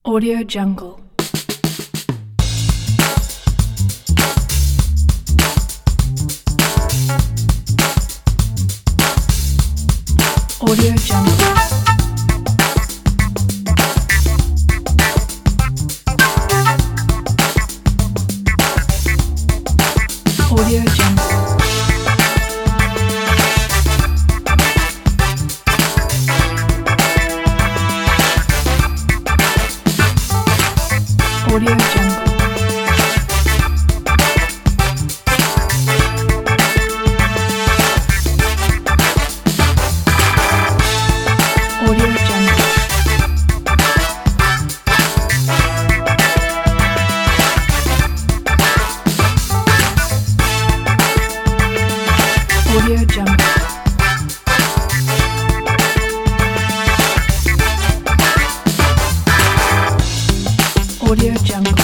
Audio Jungle. Audio Jungle. Audio Jungle. Audio Jungle. Audio Jungle. Audio Jungle. Audio Jungle.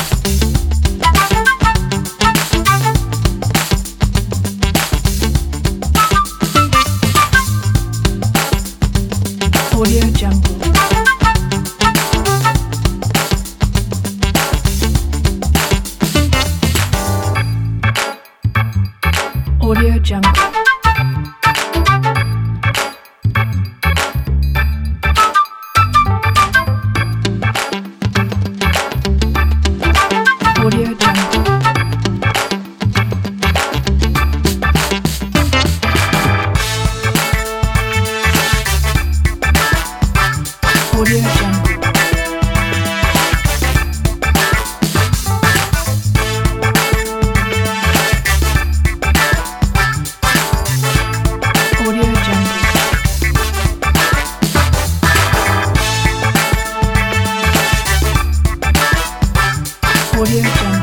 Audio Jungle. Audio Jungle. Audio Jungle. Audio Jungle. Audio Jungle. Audio Jungle.